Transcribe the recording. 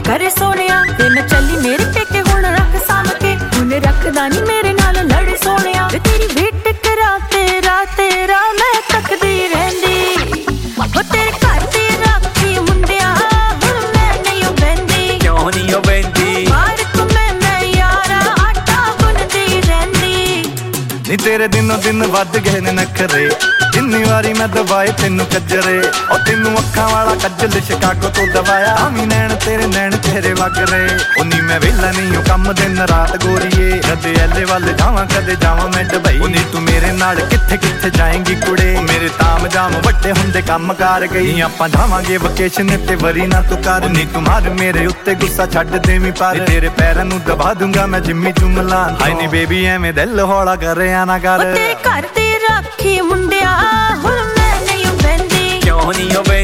करे सोनिया ते मैं चली मेरे पेके हुण रख साम के हुण रखदा नी मेरे नाल लड़े सोनिया तेरी वेट करा तेरा तेरा मैं तकदी रहंदी वो तेरे घर ते राखी मुंडिया हुण मैं नहीं बेंदी क्यों नहीं हो बेंदी बाहर को मैं यारा आटा गुनदी रहंदी नी तेरे दिनों दिन वध गए ने नखरे जिन्नी वारी मैं दबाए तेनू कजरे और तेनू अखां वाला कजल शिकागो तो दवाया आमी नैन तेरे वग रहे उन्नी मैं वेला नहीं हूं कम दिन रात गोरीए कदे एले वाल जावां कदे जावां मैं दुबई उन्नी तू मेरे नाल किथे किथे जाएंगी कुड़े मेरे ताम जाम वड्डे हुंदे काम कार गई आपां जावांगे वकेशन ते वरी ना तू कर नी तू मार मेरे उत्ते गुस्सा छड्ड देवीं पर तेरे पैरां नू दबा दूंगा मैं जिम्मी चुमला हाय नी बेबी एवें दिल हौला कर आ ना कर तेरे घर ते राखी मुंडिया हुण मैं नहीं बेंदी क्यों नहीं हो